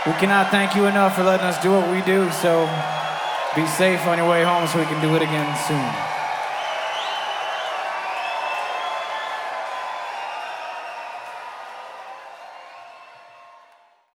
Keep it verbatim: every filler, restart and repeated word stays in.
We cannot thank you enough for letting us do what we do, so be safe on your way home so we can do it again soon.